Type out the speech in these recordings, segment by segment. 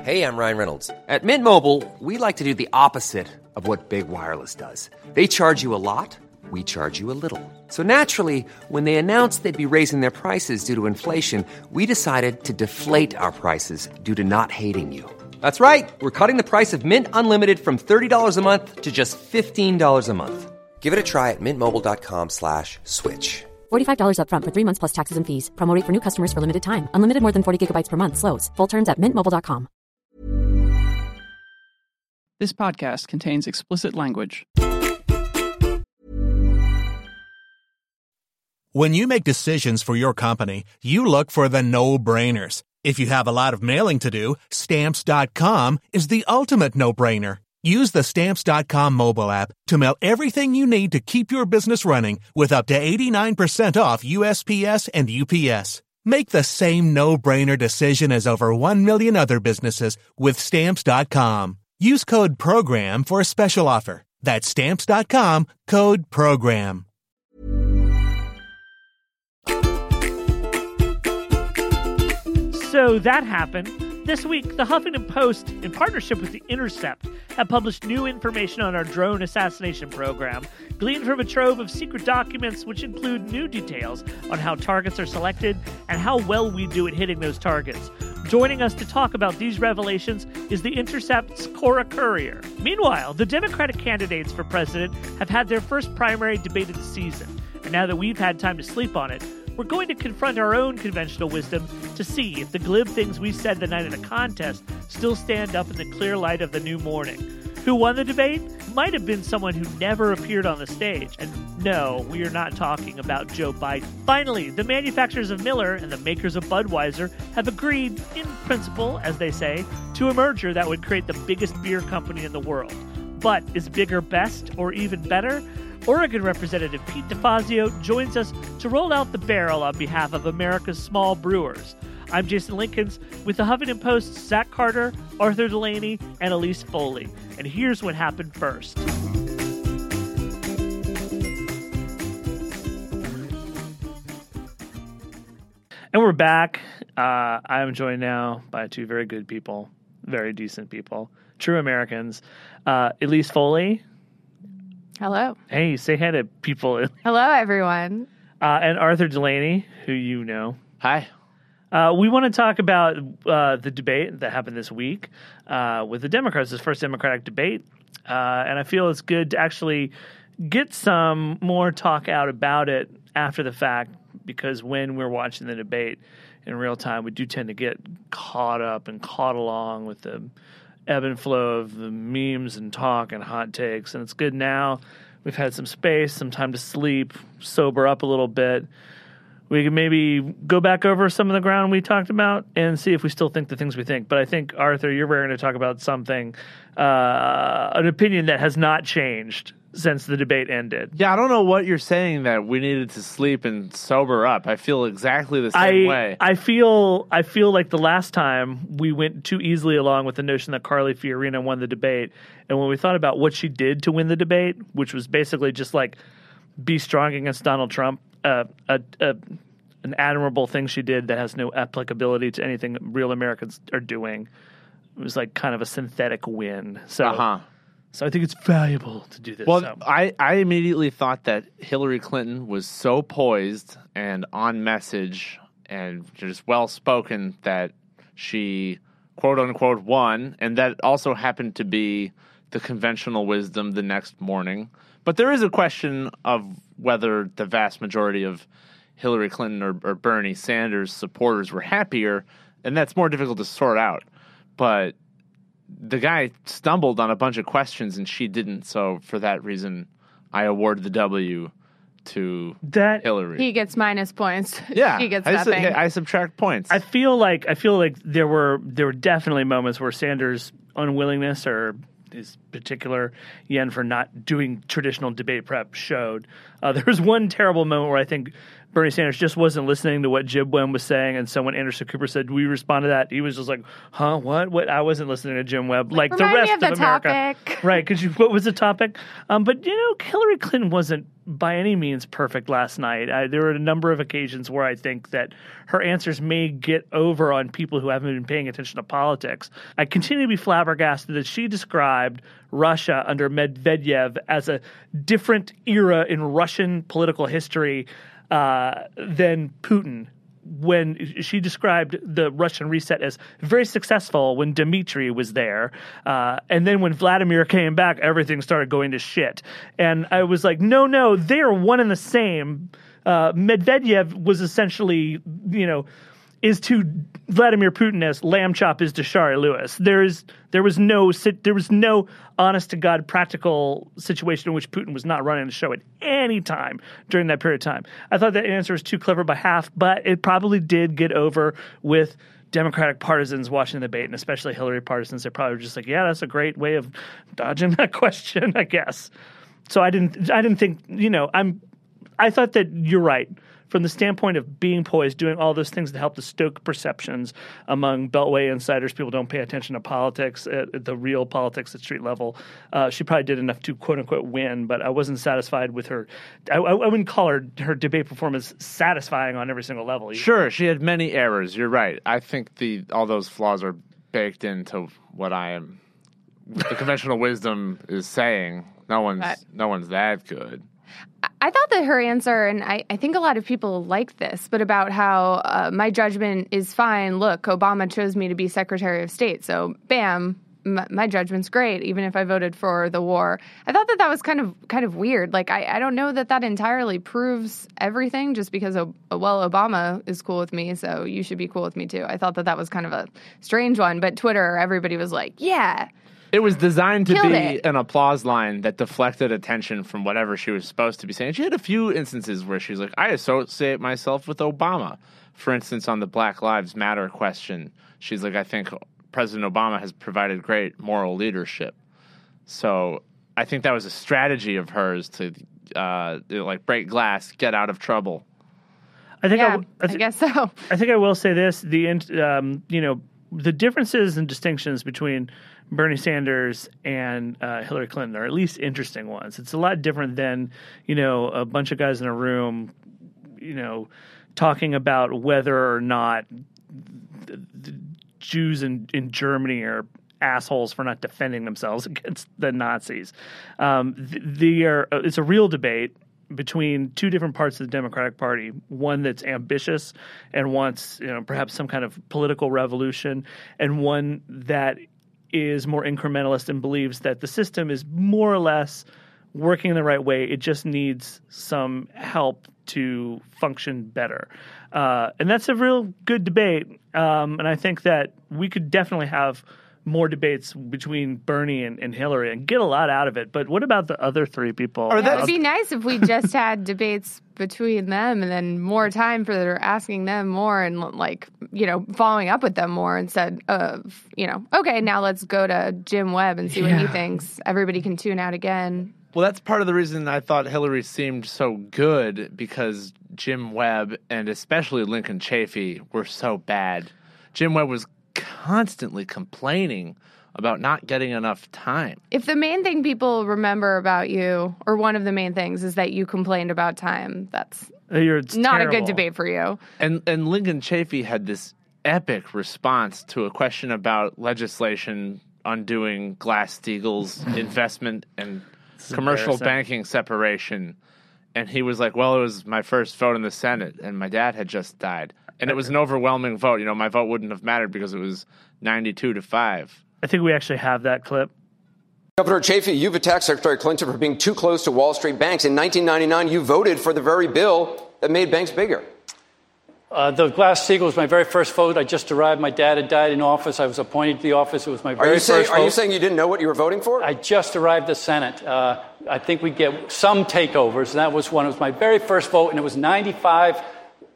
Hey, I'm Ryan Reynolds. At Mint Mobile, we like to do the opposite of what Big Wireless does. They charge you a lot, we charge you a little. So naturally, when they announced they'd be raising their prices due to inflation, we decided to deflate our prices due to not hating you. That's right. We're cutting the price of Mint Unlimited from $30 a month to just $15 a month. Give it a try at mintmobile.com/switch. $45 up front for 3 months plus taxes and fees. Promo rate for new customers for limited time. Unlimited more than 40 gigabytes per month. Slows full terms at mintmobile.com. This podcast contains explicit language. When you make decisions for your company, you look for the no-brainers. If you have a lot of mailing to do, Stamps.com is the ultimate no-brainer. Use the Stamps.com mobile app to mail everything you need to keep your business running with up to 89% off USPS and UPS. Make the same no-brainer decision as over 1 million other businesses with Stamps.com. Use code PROGRAM for a special offer. That's Stamps.com, code PROGRAM. So that happened. This week, the Huffington Post, in partnership with The Intercept, have published new information on our drone assassination program, gleaned from a trove of secret documents which include new details on how targets are selected and how well we do at hitting those targets. Joining us to talk about these revelations is The Intercept's Cora Courier. Meanwhile, the Democratic candidates for president have had their first primary debate of the season, and now that we've had time to sleep on it, we're going to confront our own conventional wisdom to see if the glib things we said the night of the contest still stand up in the clear light of the new morning. Who won the debate? Might have been someone who never appeared on the stage. And no, we are not talking about Joe Biden. Finally, the manufacturers of Miller and the makers of Budweiser have agreed, in principle, as they say, to a merger that would create the biggest beer company in the world. But is bigger best or even better? Oregon Representative Pete DeFazio joins us to roll out the barrel on behalf of America's small brewers. I'm Jason Linkins with the Huffington Post's Zach Carter, Arthur Delaney, and Elise Foley. And here's what happened first. And we're back. I'm joined now by two very good people, very decent people, true Americans. Elise Foley. Hello. Hey, say hi to people. Hello, everyone. And Arthur Delaney, who you know. Hi. We want to talk about the debate that happened this week with the Democrats, this first Democratic debate. And I feel it's good to actually get some more talk out about it after the fact, because when we're watching the debate in real time, we do tend to get caught up and caught along with the ebb and flow of the memes and talk and hot takes. And it's good now. We've had some space, some time to sleep, sober up a little bit. We can maybe go back over some of the ground we talked about and see if we still think the things we think. But I think, Arthur, you're going to talk about something, an opinion that has not changed since the debate ended. Yeah, I don't know what you're saying that we needed to sleep and sober up. I feel exactly the same way. I feel like the last time we went too easily along with the notion that Carly Fiorina won the debate. And when we thought about what she did to win the debate, which was basically just like be strong against Donald Trump, an admirable thing she did that has no applicability to anything real Americans are doing. It was like kind of a synthetic win. So I think it's valuable to do this. Well, I immediately thought that Hillary Clinton was so poised and on message and just well-spoken that she, quote-unquote, won, and that also happened to be the conventional wisdom the next morning. But there is a question of whether the vast majority of Hillary Clinton or Bernie Sanders supporters were happier, and that's more difficult to sort out. But the guy stumbled on a bunch of questions and she didn't. So for that reason, I award the W to Hillary. He gets minus points. Yeah, she gets nothing. I subtract points. I feel like there were definitely moments where Sanders' unwillingness or his particular yen for not doing traditional debate prep showed. There was one terrible moment where I think Bernie Sanders just wasn't listening to what Jim Webb was saying, and so when Anderson Cooper said, "Do we respond to that?" he was just like, "Huh? What? I wasn't listening to Jim Webb like the rest of America." Topic. Right? Because what was the topic? But Hillary Clinton wasn't by any means perfect last night. There were a number of occasions where I think that her answers may get over on people who haven't been paying attention to politics. I continue to be flabbergasted that she described Russia under Medvedev as a different era in Russian political history than Putin, when she described the Russian reset as very successful when Dmitry was there. And then when Vladimir came back, everything started going to shit. And I was like, no, they are one and the same. Medvedev was essentially, is to Vladimir Putin as Lamb Chop is to Shari Lewis. There was no honest to God practical situation in which Putin was not running the show at any time during that period of time. I thought that answer was too clever by half, but it probably did get over with Democratic partisans watching the debate, and especially Hillary partisans. They're probably just like, yeah, that's a great way of dodging that question, I guess. So I didn't think, I thought that you're right. From the standpoint of being poised, doing all those things to help to stoke perceptions among Beltway insiders, people don't pay attention to politics, at the real politics at street level. She probably did enough to quote-unquote win, but I wasn't satisfied with her. I wouldn't call her debate performance satisfying on every single level. Sure, she had many errors. You're right. I think all those flaws are baked into what the conventional wisdom is saying. No one's that good. I thought that her answer, and I think a lot of people like this, but about how my judgment is fine. Look, Obama chose me to be Secretary of State, so bam, my judgment's great, even if I voted for the war. I thought that was kind of weird. Like, I don't know that entirely proves everything just because, Obama is cool with me, so you should be cool with me too. I thought that was kind of a strange one, but Twitter, everybody was like, yeah. It was designed to be an applause line that deflected attention from whatever she was supposed to be saying. She had a few instances where she was like, I associate myself with Obama. For instance, on the Black Lives Matter question, she's like, I think President Obama has provided great moral leadership. So I think that was a strategy of hers to break glass, get out of trouble. I guess so. I think I will say this: the differences and distinctions between Bernie Sanders and Hillary Clinton are at least interesting ones. It's a lot different than, a bunch of guys in a room, talking about whether or not the Jews in Germany are assholes for not defending themselves against the Nazis. It's a real debate between two different parts of the Democratic Party, one that's ambitious and wants, perhaps some kind of political revolution, and one that is more incrementalist and believes that the system is more or less working in the right way. It just needs some help to function better. And that's a real good debate. And I think that we could definitely have more debates between Bernie and Hillary and get a lot out of it. But what about the other three people? It would be nice if we just had debates between them and then more time for asking them more and, following up with them more instead of, okay, now let's go to Jim Webb and see what he thinks. Everybody can tune out again. Well, that's part of the reason I thought Hillary seemed so good, because Jim Webb and especially Lincoln Chafee were so bad. Jim Webb was constantly complaining about not getting enough time. If the main thing people remember about you, or one of the main things, is that you complained about time, that's not terrible. A good debate for you. And Lincoln Chafee had this epic response to a question about legislation undoing Glass-Steagall's investment and commercial banking separation. And he was like, well, it was my first vote in the Senate, and my dad had just died. And it was an overwhelming vote. My vote wouldn't have mattered because it was 92-5. I think we actually have that clip. Governor Chafee, you've attacked Secretary Clinton for being too close to Wall Street banks. In 1999, you voted for the very bill that made banks bigger. The Glass-Steagall was my very first vote. I just arrived. My dad had died in office. I was appointed to the office. It was my very first vote. Are you saying you didn't know what you were voting for? I just arrived at the Senate. I think we get some takeovers. And that was one. It was my very first vote, and it was 95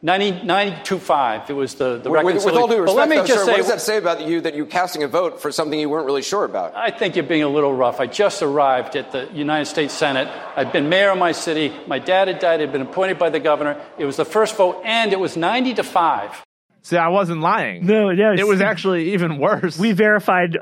92.5. It was the reconciliation. With all due respect, let me just say, what does that say about you that you're casting a vote for something you weren't really sure about? I think you're being a little rough. I just arrived at the United States Senate. I've been mayor of my city. My dad had died. I'd been appointed by the governor. It was the first vote, and it was 90-5. See, I wasn't lying. No, yeah, it was actually even worse. We verified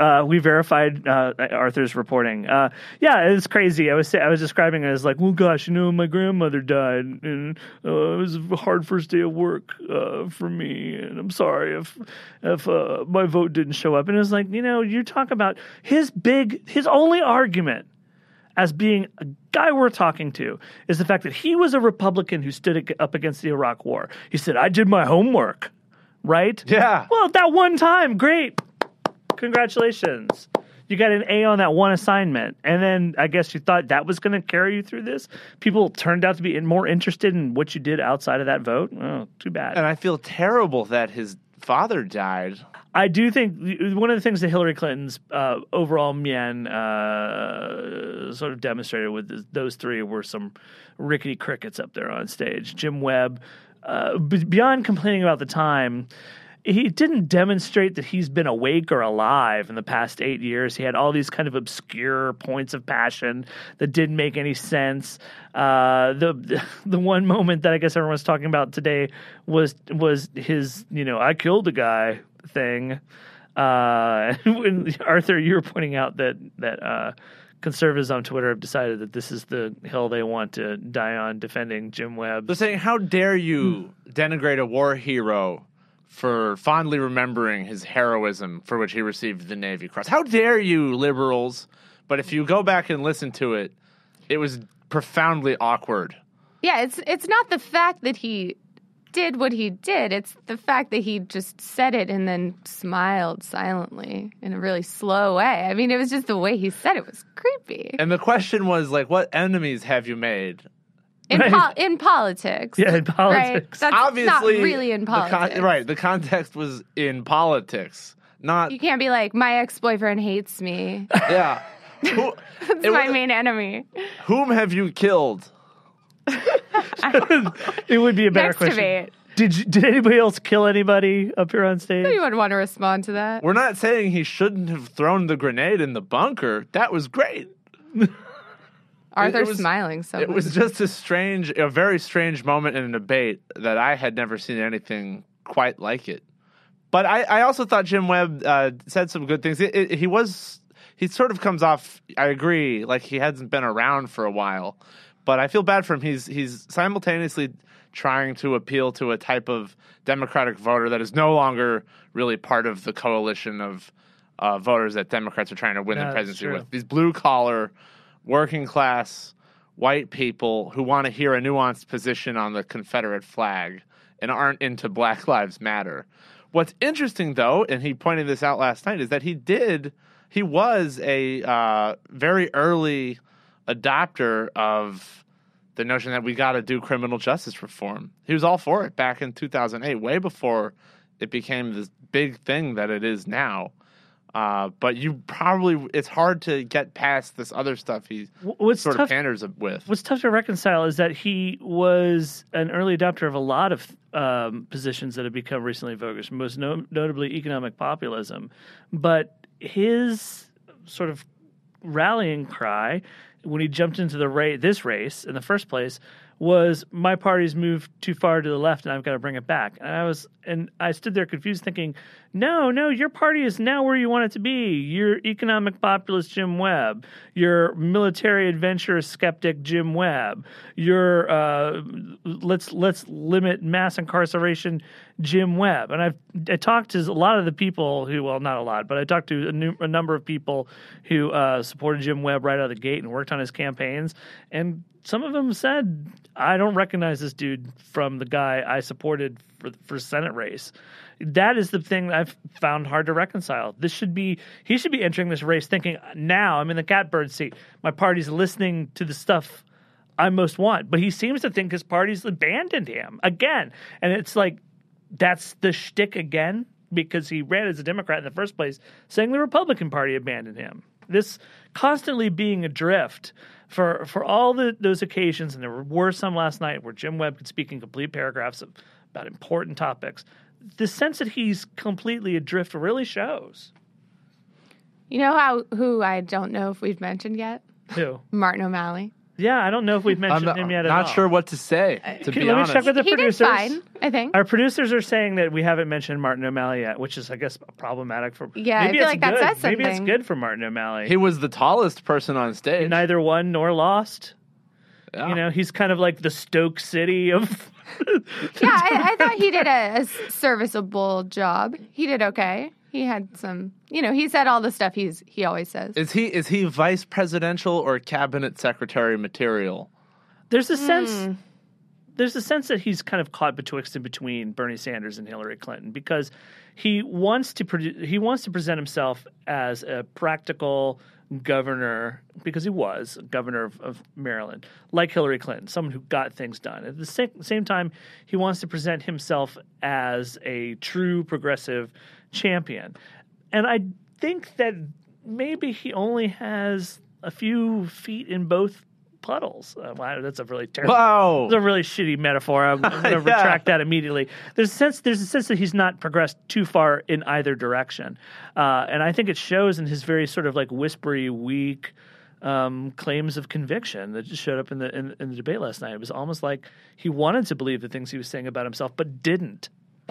Arthur's reporting. It's crazy. I was describing it as like, well, gosh, my grandmother died, and it was a hard first day of work for me, and I'm sorry if my vote didn't show up. And it was like, you talk about his only argument as being a guy worth talking to is the fact that he was a Republican who stood up against the Iraq War. He said, I did my homework. Right? Yeah. Well, that one time, great. Congratulations. You got an A on that one assignment. And then I guess you thought that was going to carry you through this. People turned out to be more interested in what you did outside of that vote. Oh, too bad. And I feel terrible that his father died. I do think one of the things that Hillary Clinton's overall mien sort of demonstrated with those three were some rickety crickets up there on stage. Jim Webb, beyond complaining about the time, he didn't demonstrate that he's been awake or alive in the past 8 years. He had all these kind of obscure points of passion that didn't make any sense. The one moment that I guess everyone's talking about today was his, I killed a guy thing. When Arthur, you were pointing out that conservatives on Twitter have decided that this is the hill they want to die on, defending Jim Webb. They're saying, how dare you denigrate a war hero for fondly remembering his heroism for which he received the Navy Cross. How dare you, liberals? But if you go back and listen to it, it was profoundly awkward. Yeah, it's not the fact that he did what he did. It's the fact that he just said it and then smiled silently in a really slow way. I mean, it was just the way he said it was creepy. And the question was, what enemies have you made? In politics. Yeah, in politics. Right? That's obviously not really in politics. The context was in politics. Not. You can't be like, my ex-boyfriend hates me. Yeah. That's my main enemy. Whom have you killed? It would be a better Next question. debate. Did anybody else kill anybody up here on stage? You would want to respond to that. We're not saying he shouldn't have thrown the grenade in the bunker. That was great. Arthur's smiling so much. It was just a very strange moment in a debate that I had never seen anything quite like it. But I also thought Jim Webb said some good things. He sort of comes off, I agree, like he hasn't been around for a while. But I feel bad for him. He's simultaneously trying to appeal to a type of Democratic voter that is no longer really part of the coalition of voters that Democrats are trying to win the presidency with. These blue-collar, working-class, white people who want to hear a nuanced position on the Confederate flag and aren't into Black Lives Matter. What's interesting, though, and he pointed this out last night, is that he was a very early adopter of the notion that we got to do criminal justice reform. He was all for it back in 2008, way before it became this big thing that it is now. But it's hard to get past this other stuff he sort of panders with. What's tough to reconcile is that he was an early adopter of a lot of positions that have become recently vogue, most notably economic populism. But his sort of rallying cry when he jumped into this race in the first place was, my party's moved too far to the left and I've got to bring it back. And I stood there confused thinking, no, your party is now where you want it to be. You're economic populist Jim Webb. You're military adventurous skeptic Jim Webb. You're let's limit mass incarceration Jim Webb. And I talked to a lot of the people who, well, not a lot, but I talked to a number of people who supported Jim Webb right out of the gate and worked on his campaigns. And some of them said, I don't recognize this dude from the guy I supported for Senate race. That is the thing I've found hard to reconcile. He should be entering this race thinking, now I'm in the catbird seat. My party's listening to the stuff I most want. But he seems to think his party's abandoned him again. And it's like, that's the shtick again, because he ran as a Democrat in the first place, saying the Republican Party abandoned him. This constantly being adrift for all those occasions, and there were some last night where Jim Webb could speak in complete paragraphs about important topics. The sense that he's completely adrift really shows. You know who I don't know if we've mentioned yet? Who? Martin O'Malley. Yeah, I don't know if we've mentioned him yet at all. Not sure what to say, to be honest. Let me check with the producers. He did fine, I think. Our producers are saying that we haven't mentioned Martin O'Malley yet, which is, I guess, problematic for... Yeah, maybe I feel like that says something. Maybe it's good for Martin O'Malley. He was the tallest person on stage. Neither won nor lost. Yeah. You know, he's kind of like the Stoke City of... Yeah, I thought he did a serviceable job. He did okay. He had some, he said all the stuff he always says. Is he vice presidential or cabinet secretary material? There's a sense that he's kind of caught betwixt and between Bernie Sanders and Hillary Clinton, because he wants to present himself as a practical governor, because he was governor of Maryland, like Hillary Clinton, someone who got things done. At the same time, he wants to present himself as a true progressive champion. And I think that maybe he only has a few feet in both puddles. Wow, that's a really terrible, wow. That's a really shitty metaphor. I'm going to retract that immediately. There's a sense that he's not progressed too far in either direction. And I think it shows in his very sort of like whispery, weak claims of conviction that just showed up in the debate last night. It was almost like he wanted to believe the things he was saying about himself, but didn't.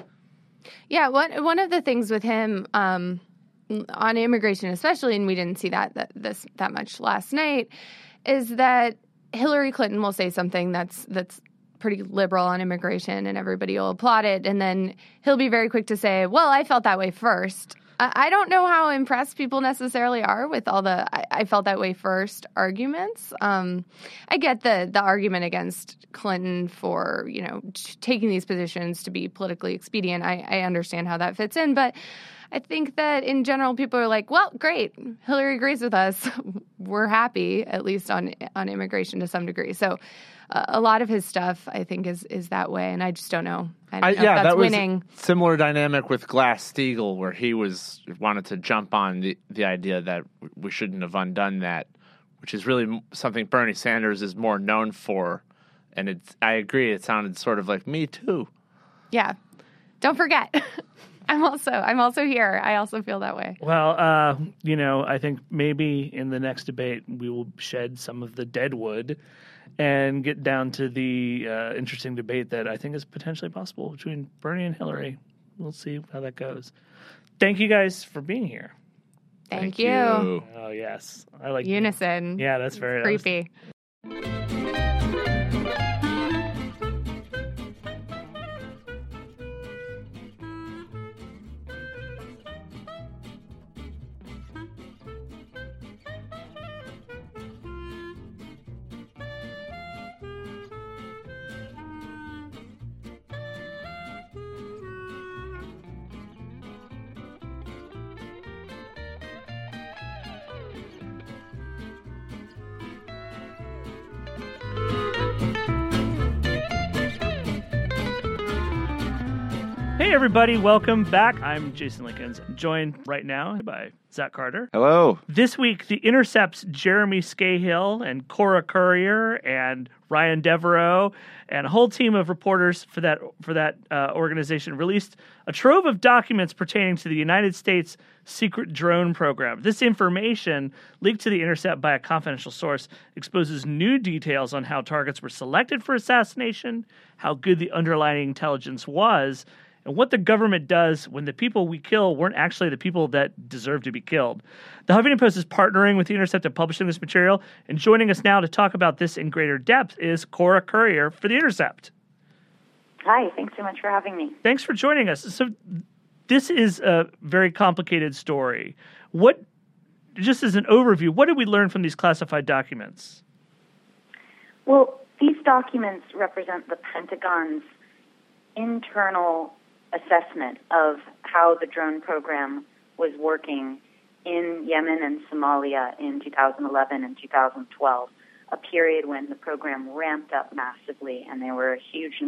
Yeah, one of the things with him on immigration especially, and we didn't see that much last night, is that Hillary Clinton will say something that's pretty liberal on immigration and everybody will applaud it, and then he'll be very quick to say, well, I felt that way first. I don't know how impressed people necessarily are with all the I felt that way first arguments. I get the argument against Clinton for, taking these positions to be politically expedient. I understand how that fits in, but I think that in general, people are like, well, great. Hillary agrees with us. We're happy, at least on immigration to some degree. So a lot of his stuff, I think, is that way. And I just don't know. I don't know if that's that was winning. Similar dynamic with Glass-Steagall, where he wanted to jump on the idea that we shouldn't have undone that, which is really something Bernie Sanders is more known for. And I agree. It sounded sort of like Me Too. Yeah. Don't forget. I'm also here. I also feel that way. Well, I think maybe in the next debate we will shed some of the dead wood and get down to the interesting debate that I think is potentially possible between Bernie and Hillary. We'll see how that goes. Thank you guys for being here. Thank you. Oh, yes. I like unison. Yeah, that's very creepy. Hey, everybody. Welcome back. I'm Jason Linkins, joined right now by Zach Carter. Hello. This week, The Intercept's Jeremy Scahill and Cora Courier and Ryan Devereaux and a whole team of reporters for that organization released a trove of documents pertaining to the United States secret drone program. This information, leaked to The Intercept by a confidential source, exposes new details on how targets were selected for assassination, how good the underlying intelligence was, and what the government does when the people we kill weren't actually the people that deserve to be killed. The Huffington Post is partnering with The Intercept in publishing this material, and joining us now to talk about this in greater depth is Cora Courier for The Intercept. Hi, thanks so much for having me. Thanks for joining us. So this is a very complicated story. Just as an overview, what did we learn from these classified documents? Well, these documents represent the Pentagon's internal assessment of how the drone program was working in Yemen and Somalia in 2011 and 2012, a period when the program ramped up massively and there were a huge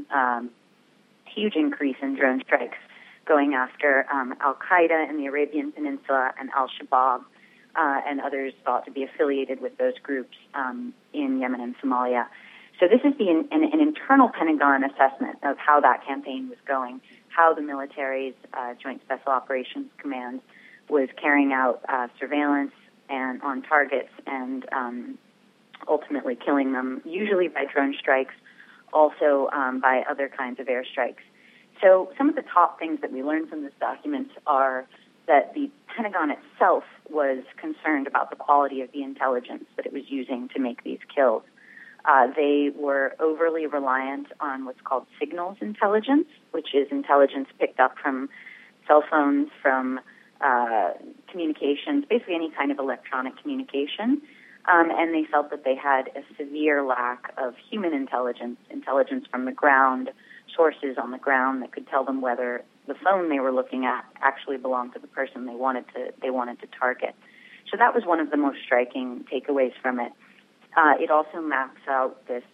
increase in drone strikes going after Al-Qaeda in the Arabian Peninsula and Al-Shabaab and others thought to be affiliated with those groups in Yemen and Somalia. So this is an internal Pentagon assessment of how that campaign was going, how the military's Joint Special Operations Command was carrying out surveillance and on targets and ultimately killing them, usually by drone strikes, also by other kinds of airstrikes. So some of the top things that we learned from this document are that the Pentagon itself was concerned about the quality of the intelligence that it was using to make these kills. They were overly reliant on what's called signals intelligence, which is intelligence picked up from cell phones, from communications, basically any kind of electronic communication. And they felt that they had a severe lack of human intelligence from the ground, sources on the ground that could tell them whether the phone they were looking at actually belonged to the person they wanted to target. So that was one of the most striking takeaways from it. It also maps out this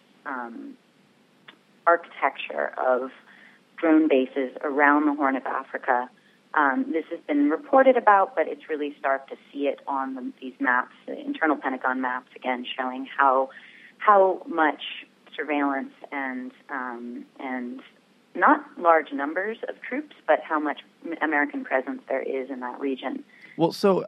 architecture of drone bases around the Horn of Africa. This has been reported about, but it's really stark to see it on these maps, the internal Pentagon maps, again, showing how much surveillance and not large numbers of troops, but how much American presence there is in that region. Well, so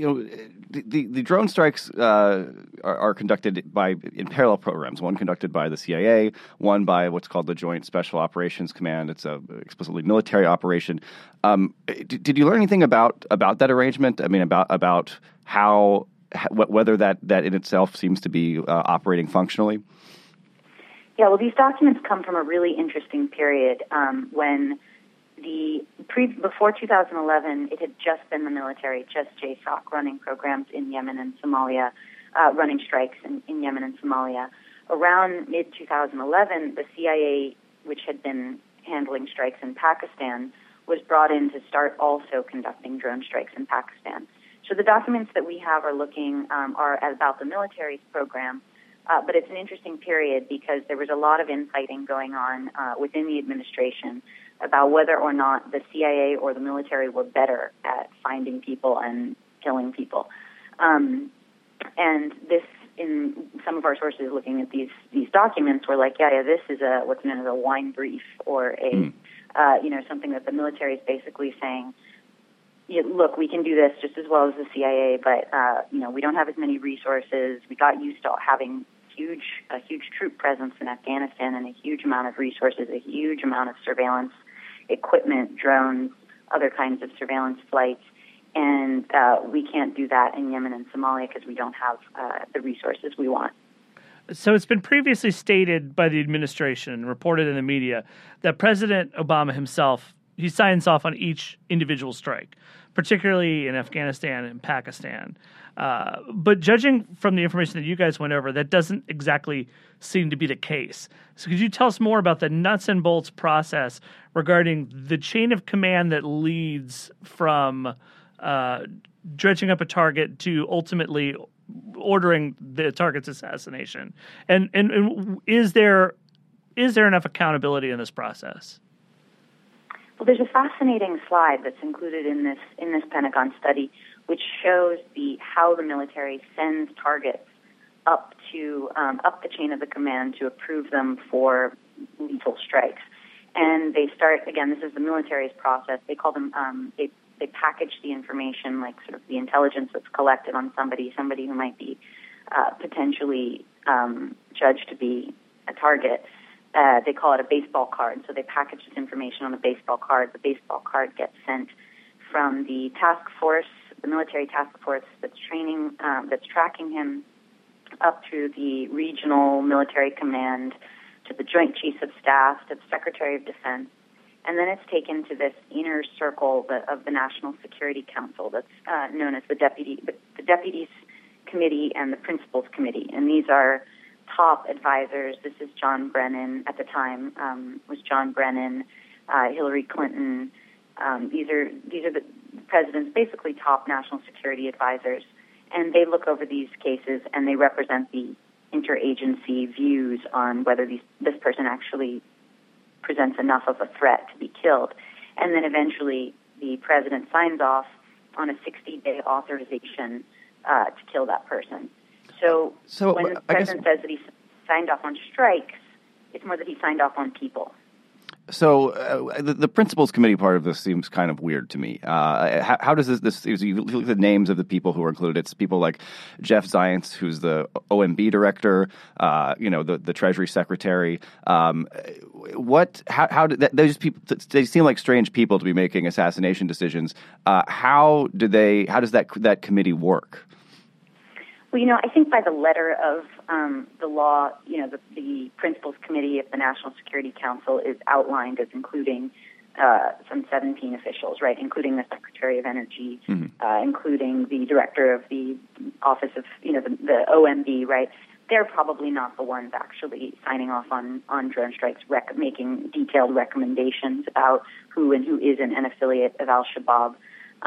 the drone strikes are conducted in parallel programs. One conducted by the CIA, one by what's called the Joint Special Operations Command. It's a explicitly military operation. Did you learn anything about that arrangement? I mean, about how whether that in itself seems to be operating functionally? Yeah, well, these documents come from a really interesting period when before 2011, it had just been the military, just JSOC, running programs in Yemen and Somalia, running strikes in Yemen and Somalia. Around mid-2011, the CIA, which had been handling strikes in Pakistan, was brought in to start also conducting drone strikes in Pakistan. So the documents that we have are looking are about the military's program, but it's an interesting period because there was a lot of infighting going on within the administration about whether or not the CIA or the military were better at finding people and killing people. And this, in some of our sources looking at these documents, were like, yeah, this is what's known as a wine brief, or something that the military is basically saying, look, we can do this just as well as the CIA, but we don't have as many resources. We got used to having a huge troop presence in Afghanistan and a huge amount of resources, a huge amount of surveillance equipment, drones, other kinds of surveillance flights, and we can't do that in Yemen and Somalia because we don't have the resources we want. So it's been previously stated by the administration and reported in the media that President Obama himself, he signs off on each individual strike, particularly in Afghanistan and Pakistan. But judging from the information that you guys went over, that doesn't exactly seem to be the case. So could you tell us more about the nuts and bolts process regarding the chain of command that leads from dredging up a target to ultimately ordering the target's assassination? And is there enough accountability in this process? Well, there's a fascinating slide that's included in this Pentagon study, which shows how the military sends targets up the chain of the command to approve them for lethal strikes. And they start, again, this is the military's process. They call them they package the information, like sort of the intelligence that's collected on somebody who might be potentially judged to be a target. They call it a baseball card. So they package this information on a baseball card. The baseball card gets sent from the task force, the military task force that's tracking him, up through the regional military command, to the Joint Chiefs of Staff, to the Secretary of Defense, and then it's taken to this inner circle of the National Security Council that's known as the Deputies Committee and the Principals Committee, and these are top advisors. This is John Brennan at the time. Was John Brennan, Hillary Clinton. These are the president's basically top national security advisors, and they look over these cases and they represent the interagency views on whether this person actually presents enough of a threat to be killed. And then eventually the president signs off on a 60-day authorization to kill that person. So when the president says that signed off on strikes. It's more that he signed off on people. So the principals committee part of this seems kind of weird to me. How does this you look at the names of the people who are included? It's people like Jeff Zients, who's the OMB director, the Treasury Secretary. How did those people? They seem like strange people to be making assassination decisions. How does that committee work? Well, I think by the letter of the law, the Principals Committee of the National Security Council is outlined as including some 17 officials, right, including the Secretary of Energy, including the Director of the Office of, the OMB, right? They're probably not the ones actually signing off on drone strikes, making detailed recommendations about who and who isn't an affiliate of al-Shabaab.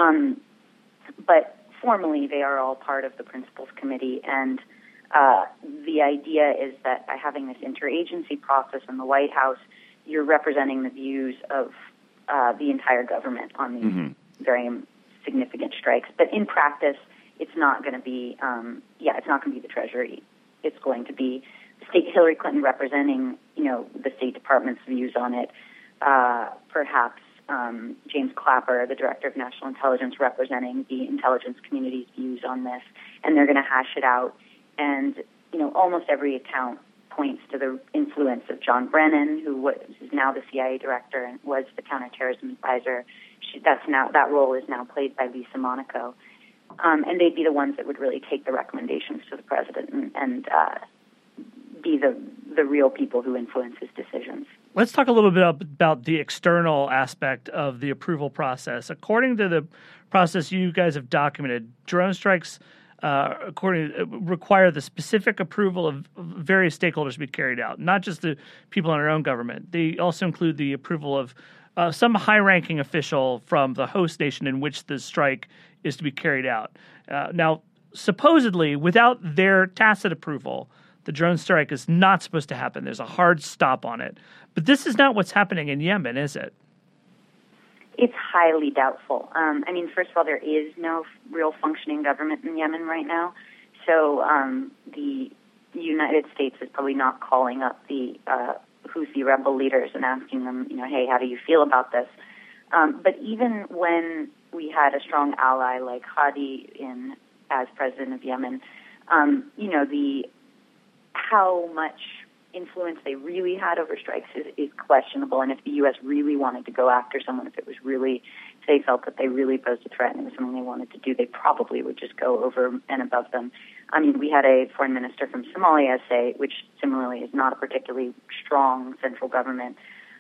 But formally, they are all part of the Principals Committee, and the idea is that by having this interagency process in the White House, you're representing the views of the entire government on these very significant strikes. But in practice, it's not going to be, it's not going to be the Treasury. It's going to be Hillary Clinton representing, the State Department's views on it, perhaps James Clapper, the Director of National Intelligence, representing the intelligence community's views on this, and they're going to hash it out. And, almost every account points to the influence of John Brennan, who is now the CIA director and was the counterterrorism advisor. That role is now played by Lisa Monaco. And they'd be the ones that would really take the recommendations to the president and be the real people who influence his decisions. Let's talk a little bit about the external aspect of the approval process. According to the process you guys have documented, drone strikes require the specific approval of various stakeholders to be carried out, not just the people in our own government. They also include the approval of some high-ranking official from the host nation in which the strike is to be carried out. Now, supposedly, without their tacit approval, the drone strike is not supposed to happen. There's a hard stop on it. But this is not what's happening in Yemen, is it? It's highly doubtful. First of all, there is no real functioning government in Yemen right now. So the United States is probably not calling up the Houthi rebel leaders and asking them, hey, how do you feel about this? But even when we had a strong ally like Hadi as president of Yemen, how much influence they really had over strikes is questionable. And if the U.S. really wanted to go after someone, if they felt that they really posed a threat and it was something they wanted to do, they probably would just go over and above them. We had a foreign minister from Somalia say, which similarly is not a particularly strong central government,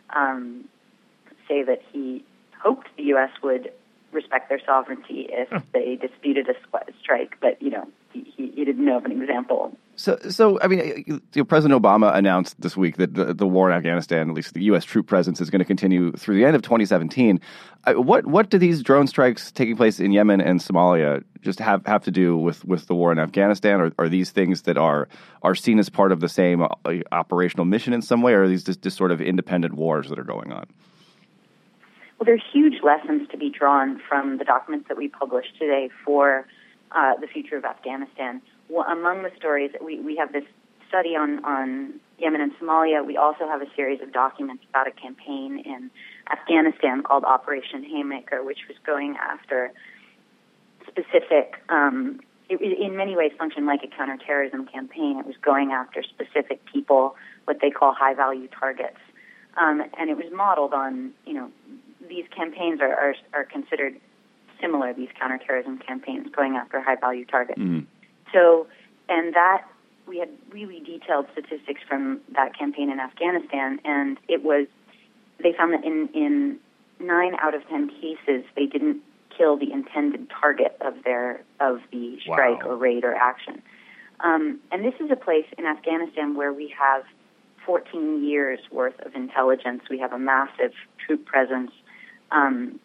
say that he hoped the U.S. would respect their sovereignty if they disputed a strike, but, he didn't know of an example. So President Obama announced this week that the war in Afghanistan, at least the U.S. troop presence, is going to continue through the end of 2017. What do these drone strikes taking place in Yemen and Somalia just have to do with the war in Afghanistan? Or are these things that are seen as part of the same operational mission in some way, or are these just sort of independent wars that are going on? Well, there's huge lessons to be drawn from the documents that we published today for the future of Afghanistan. Well, among the stories, we have this study on Yemen and Somalia. We also have a series of documents about a campaign in Afghanistan called Operation Haymaker, which was going after specific, it in many ways functioned like a counterterrorism campaign. It was going after specific people, what they call high-value targets. And it was modeled on, these campaigns are considered similar, these counterterrorism campaigns going after high-value targets. Mm-hmm. So, and that, we had really detailed statistics from that campaign in Afghanistan, and they found that in 9 out of 10 cases, they didn't kill the intended target of the strike or raid or action. And this is a place in Afghanistan where we have 14 years worth of intelligence. We have a massive troop presence. And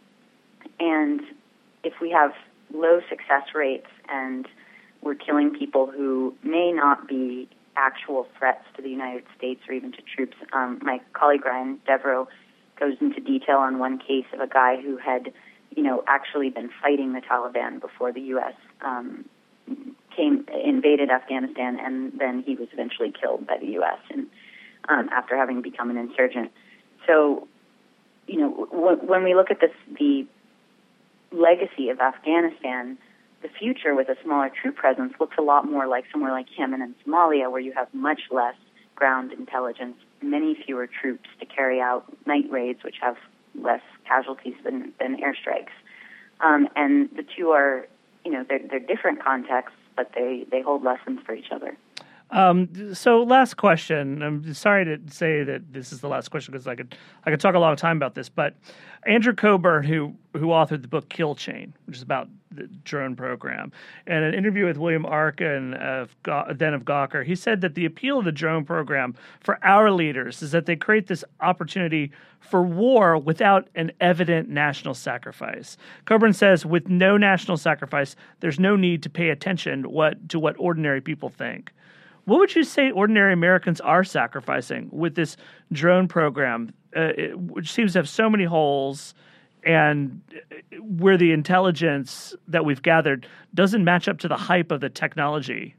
if we have low success rates and we're killing people who may not be actual threats to the United States or even to troops, my colleague Ryan Devereaux goes into detail on one case of a guy who had, actually been fighting the Taliban before the U.S. invaded Afghanistan, and then he was eventually killed by the U.S. and after having become an insurgent. So, when we look at the legacy of Afghanistan, the future with a smaller troop presence looks a lot more like somewhere like Yemen and Somalia, where you have much less ground intelligence, many fewer troops to carry out night raids, which have less casualties than airstrikes. And the two are, they're different contexts, but they hold lessons for each other. So last question. I'm sorry to say that this is the last question because I could talk a long time about this, but Andrew Coburn, who authored the book Kill Chain, which is about the drone program, and an interview with William Arkin of Gawker, he said that the appeal of the drone program for our leaders is that they create this opportunity for war without an evident national sacrifice. Coburn says, with no national sacrifice, there's no need to pay attention to what ordinary people think. What would you say ordinary Americans are sacrificing with this drone program, which seems to have so many holes, and where the intelligence that we've gathered doesn't match up to the hype of the technology?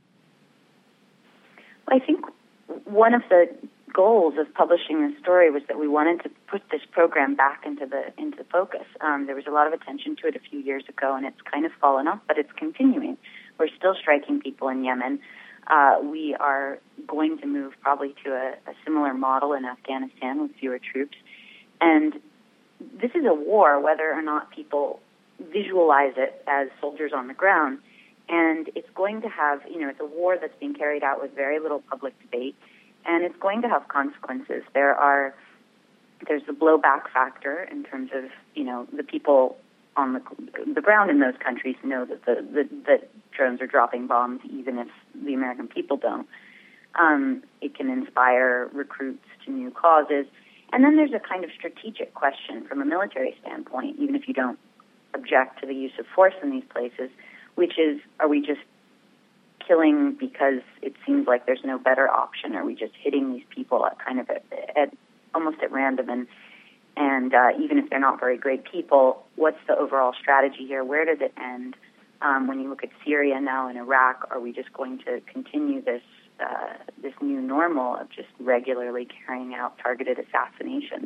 I think one of the goals of publishing this story was that we wanted to put this program back into focus. There was a lot of attention to it a few years ago, and it's kind of fallen off, but it's continuing. We're still striking people in Yemen. We are going to move probably to a similar model in Afghanistan with fewer troops. And this is a war, whether or not people visualize it as soldiers on the ground. And it's going to have, it's a war that's being carried out with very little public debate, and it's going to have consequences. There's the blowback factor in terms of, the people on the ground in those countries know that that drones are dropping bombs, even if the American people don't. It can inspire recruits to new causes. And then there's a kind of strategic question from a military standpoint, even if you don't object to the use of force in these places, which is, are we just killing because it seems like there's no better option? Are we just hitting these people at almost at random? And even if they're not very great people, what's the overall strategy here? Where does it end? When you look at Syria now and Iraq, are we just going to continue this new normal of just regularly carrying out targeted assassinations?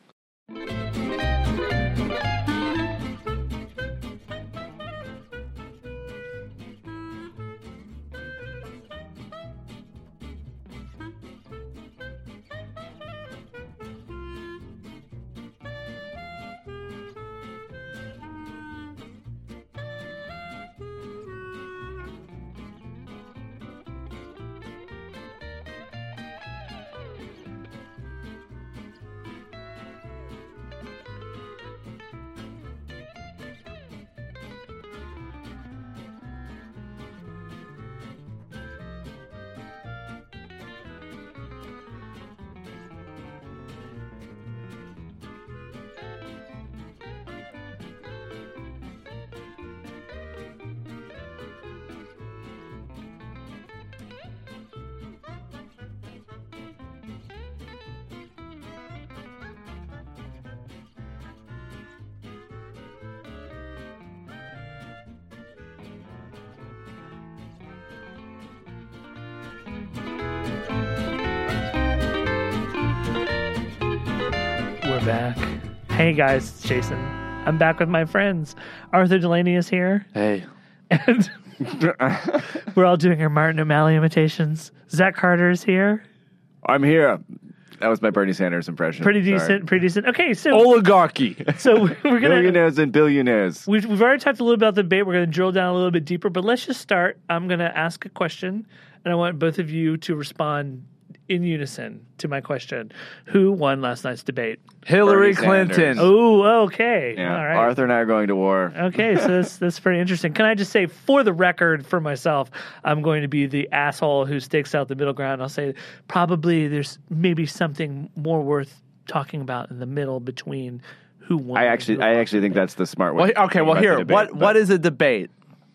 We're back. Hey guys, it's Jason. I'm back with my friends. Arthur Delaney is here. Hey. And we're all doing our Martin O'Malley imitations. Zach Carter is here. I'm here. That was my Bernie Sanders impression. Pretty decent. Okay, so oligarchy. So we're gonna millionaires and billionaires. We've already talked a little about the debate. We're going to drill down a little bit deeper, but let's just start. I'm going to ask a question, and I want both of you to respond in unison to my question. Who won last night's debate? Hillary Clinton. Oh, okay. Yeah. All right. Arthur and I are going to war. Okay, so that's pretty interesting. Can I just say, for the record, for myself, I'm going to be the asshole who stakes out the middle ground. I'll say probably there's maybe something more worth talking about in the middle between who won. I actually think that's the smart way. What is a debate?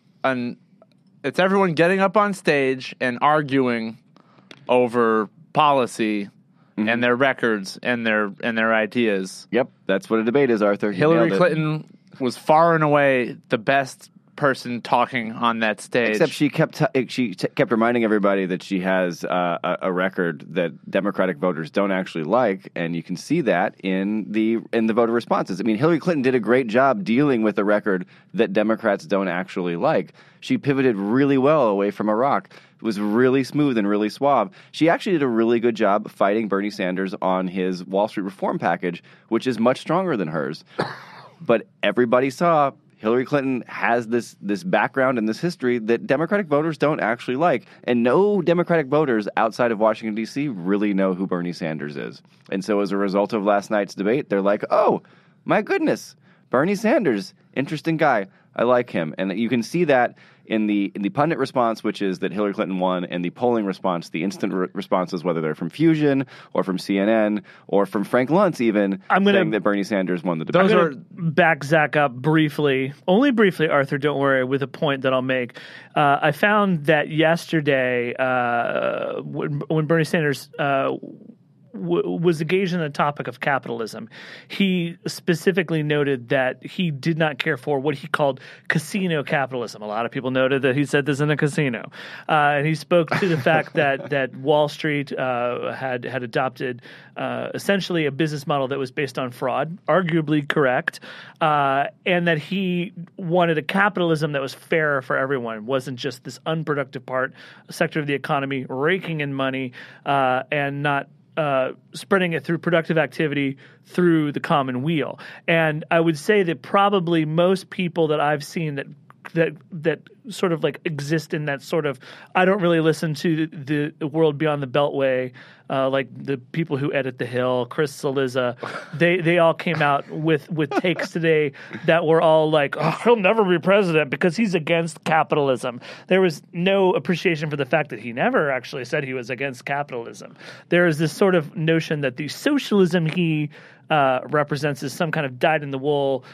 It's everyone getting up on stage and arguing over policy and their records and their ideas. Yep, that's what a debate is, Arthur. Hillary Clinton was far and away the best person talking on that stage. Except she kept reminding everybody that she has a record that Democratic voters don't actually like, and you can see that in the voter responses. I mean, Hillary Clinton did a great job dealing with a record that Democrats don't actually like. She pivoted really well away from Iraq. It was really smooth and really suave. She actually did a really good job fighting Bernie Sanders on his Wall Street reform package, which is much stronger than hers. But everybody saw Hillary Clinton has this background and this history that Democratic voters don't actually like. And no Democratic voters outside of Washington, D.C. really know who Bernie Sanders is. And so as a result of last night's debate, they're like, oh, my goodness, Bernie Sanders, interesting guy. I like him. And you can see that in the pundit response, which is that Hillary Clinton won, and the polling response, the instant responses, whether they're from Fusion or from CNN or from Frank Luntz even, saying that Bernie Sanders won the debate. I'm going to back Zach up briefly, only briefly, Arthur, don't worry, with a point that I'll make. I found that yesterday when Bernie Sanders was engaged in the topic of capitalism, he specifically noted that he did not care for what he called casino capitalism. A lot of people noted that he said this in a casino. And he spoke to the fact that Wall Street had adopted essentially a business model that was based on fraud, arguably correct, and that he wanted a capitalism that was fairer for everyone. It wasn't just this unproductive sector of the economy raking in money and not spreading it through productive activity through the common weal. And I would say that probably most people that I've seen that sort of like exist in that sort of, I don't really listen to the world beyond the Beltway, like the people who edit The Hill, Chris Cillizza, they all came out with takes today that were all like, oh, he'll never be president because he's against capitalism. There was no appreciation for the fact that he never actually said he was against capitalism. There is this sort of notion that the socialism he represents is some kind of dyed-in-the-wool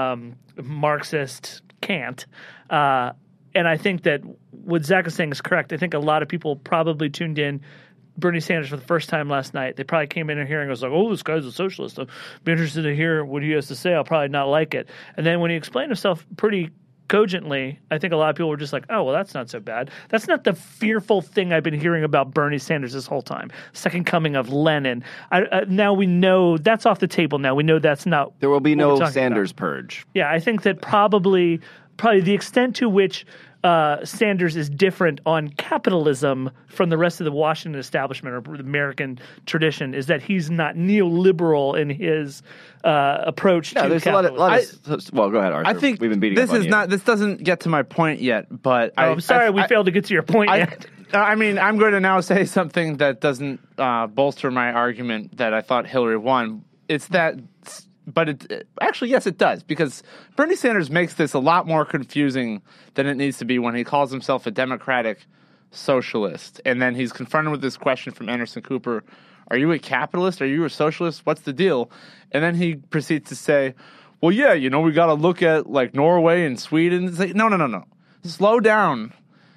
Marxist cant. And I think that what Zach is saying is correct. I think a lot of people probably tuned in Bernie Sanders for the first time last night. They probably came in here and was like, oh, this guy's a socialist. I'll be interested to hear what he has to say. I'll probably not like it. And then when he explained himself pretty cogently, I think a lot of people were just like, oh, well, that's not so bad. That's not the fearful thing I've been hearing about Bernie Sanders this whole time. Second coming of Lenin. Now we know that's off the table now. We know that's not. There will be no Sanders purge. Yeah, I think that probably the extent to which Sanders is different on capitalism from the rest of the Washington establishment or the American tradition is that he's not neoliberal in his approach to there's capitalism. Well, go ahead, Arthur. I think we've been beating this up on is you. not. This doesn't get to my point yet. But I'm sorry we failed to get to your point yet. I mean, I'm going to now say something that doesn't bolster my argument that I thought Hillary won. It's that. But actually, yes, it does, because Bernie Sanders makes this a lot more confusing than it needs to be when he calls himself a democratic socialist. And then he's confronted with this question from Anderson Cooper, are you a capitalist? Are you a socialist? What's the deal? And then he proceeds to say, well, yeah, we got to look at like Norway and Sweden. It's like, no. Slow down.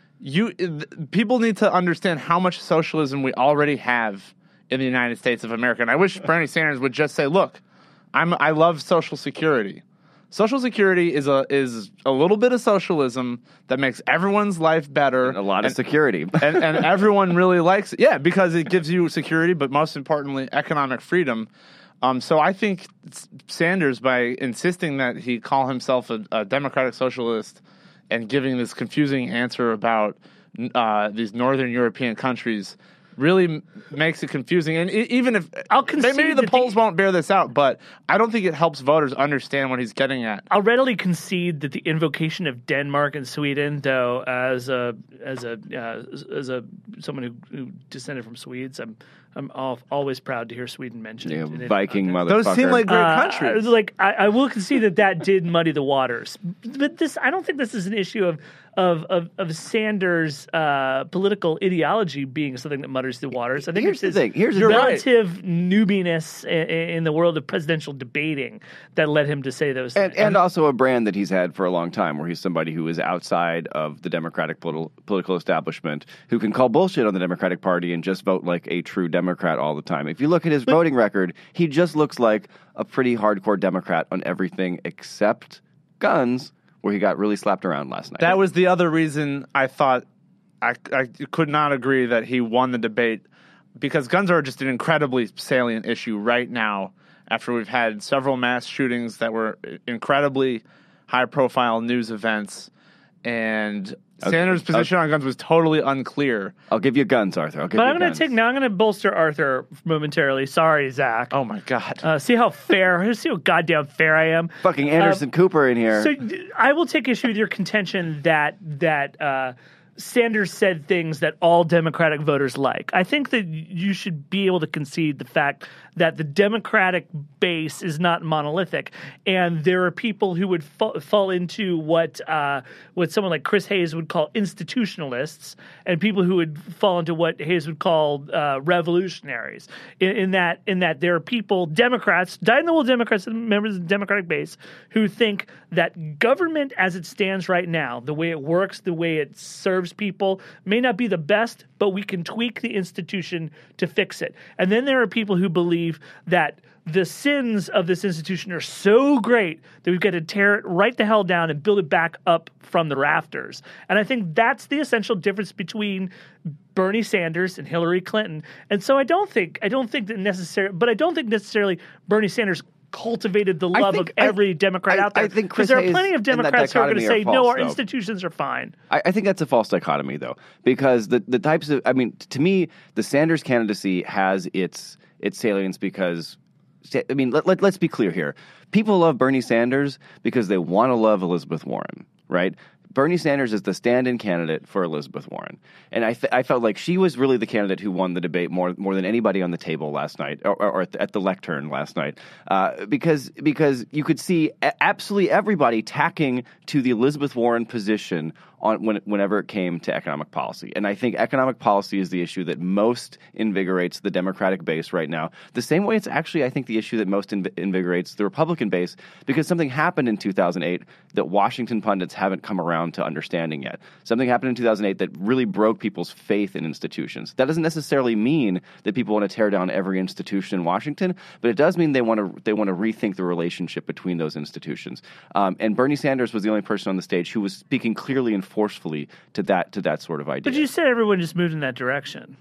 People need to understand how much socialism we already have in the United States of America. And I wish Bernie Sanders would just say, look, I love Social Security. Social Security is a little bit of socialism that makes everyone's life better. And a lot of security. and everyone really likes it. Yeah, because it gives you security, but most importantly, economic freedom. So I think Sanders, by insisting that he call himself a democratic socialist and giving this confusing answer about these Northern European countries, really makes it confusing. And even if maybe the polls won't bear this out, but I don't think it helps voters understand what he's getting at. I'll readily concede that the invocation of Denmark and Sweden, though, as someone who descended from Swedes, I'm always proud to hear Sweden mentioned. Viking motherfucker. Those seem like great countries. I will concede that did muddy the waters, but I don't think this is an issue of Sanders' political ideology being something that mutters the waters. I think here's the thing. Here's relative newbiness in the world of presidential debating that led him to say those things. And also a brand that he's had for a long time, where he's somebody who is outside of the Democratic political establishment, who can call bullshit on the Democratic Party and just vote like a true Democrat all the time. If you look at his voting record, he just looks like a pretty hardcore Democrat on everything except guns, where he got really slapped around last night. That was the other reason I thought I could not agree that he won the debate, because guns are just an incredibly salient issue right now after we've had several mass shootings that were incredibly high-profile news events, and Sanders' position on guns was totally unclear. I'll give you guns, Arthur. I'm going to bolster Arthur momentarily. Sorry, Zach. Oh my God. See how goddamn fair I am. Fucking Anderson Cooper in here. So I will take issue with your contention that Sanders said things that all Democratic voters like. I think that you should be able to concede the fact that the Democratic base is not monolithic, and there are people who would fall into what someone like Chris Hayes would call institutionalists, and people who would fall into what Hayes would call revolutionaries. In that there are people, Democrats, dyed-in-the-wool Democrats, members of the Democratic base, who think that government as it stands right now, the way it works, the way it serves people, may not be the best, but we can tweak the institution to fix it. And then there are people who believe that the sins of this institution are so great that we've got to tear it right the hell down and build it back up from the rafters. And I think that's the essential difference between Bernie Sanders and Hillary Clinton. And so I don't think necessarily Bernie Sanders cultivated the love of every Democrat out there. I think because there are plenty of Democrats who are going to say, no, our institutions are fine. I think that's a false dichotomy, though, because the types of, to me, the Sanders candidacy has its salience because, let's be clear here. People love Bernie Sanders because they want to love Elizabeth Warren, right? Bernie Sanders is the stand-in candidate for Elizabeth Warren. And I felt like she was really the candidate who won the debate more than anybody on the table last night, or at the lectern last night, because you could see absolutely everybody tacking to the Elizabeth Warren position whenever it came to economic policy. And I think economic policy is the issue that most invigorates the Democratic base right now. The same way it's actually, I think, the issue that most invigorates the Republican base, because something happened in 2008 that Washington pundits haven't come around to understanding yet. Something happened in 2008 that really broke people's faith in institutions. That doesn't necessarily mean that people want to tear down every institution in Washington, but it does mean they want to rethink the relationship between those institutions. And Bernie Sanders was the only person on the stage who was speaking clearly and forcefully to that sort of idea. But you said everyone just moved in that direction.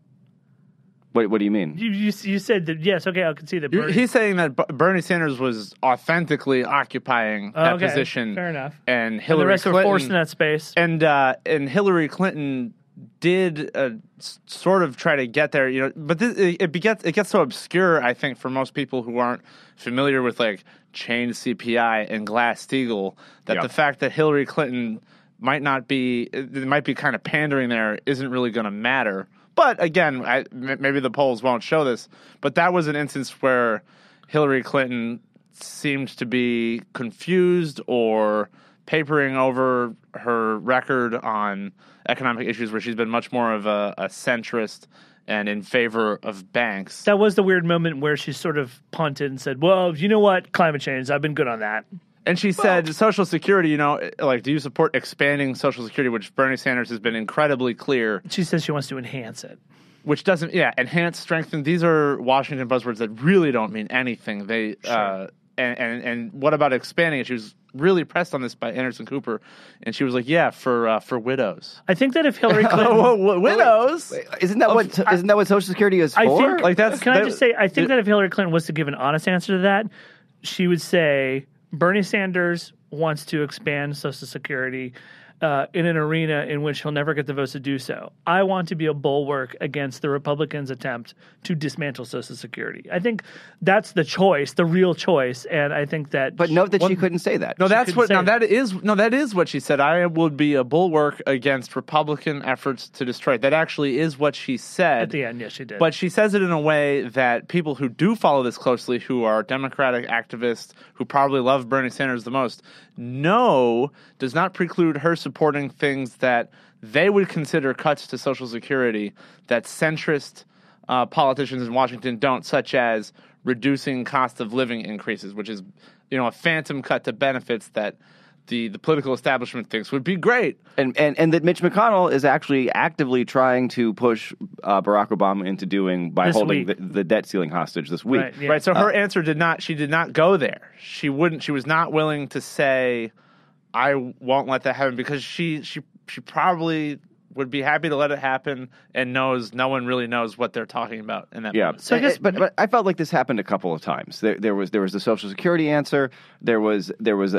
What do you mean? You said that, yes, okay, I can see that. He's saying that Bernie Sanders was authentically occupying that position. Fair enough. And Hillary the rest Clinton, were forced in that space. And Hillary Clinton did sort of try to get there, but it gets so obscure, I think, for most people who aren't familiar with like chained CPI and Glass-Steagall, that the fact that Hillary Clinton might be kind of pandering there isn't really going to matter. But again, maybe the polls won't show this, but that was an instance where Hillary Clinton seemed to be confused or papering over her record on economic issues, where she's been much more of a centrist and in favor of banks. That was the weird moment where she sort of punted and said, well, you know what? Climate change, I've been good on that. And she said, Social Security, do you support expanding Social Security, which Bernie Sanders has been incredibly clear. She says she wants to enhance it. Which doesn't, enhance, strengthen. These are Washington buzzwords that really don't mean anything. They, sure. And what about expanding it? She was really pressed on this by Anderson Cooper, and she was like, for widows. I think that if Hillary Clinton... widows? Isn't that what Social Security is for? I think that if Hillary Clinton was to give an honest answer to that, she would say Bernie Sanders wants to expand Social Security in an arena in which he'll never get the votes to do so. I want to be a bulwark against the Republicans' attempt to dismantle Social Security. I think that's the choice, the real choice, and I think that. But note that she couldn't say that. No, that is what she said. I would be a bulwark against Republican efforts to destroy it. That actually is what she said at the end. Yes, she did. But she says it in a way that people who do follow this closely, who are Democratic activists, who probably love Bernie Sanders the most, does not preclude her supporting things that they would consider cuts to Social Security that centrist politicians in Washington don't, such as reducing cost of living increases, which is, a phantom cut to benefits that the political establishment thinks would be great. And that Mitch McConnell is actually actively trying to push Barack Obama into doing by holding the debt ceiling hostage this week. Right, yeah. Right. So her answer did not go there. She was not willing to say, I won't let that happen because she probably would be happy to let it happen and knows no one really knows what they're talking about in that moment. So I guess, but I felt like this happened a couple of times. There was the Social Security answer. There was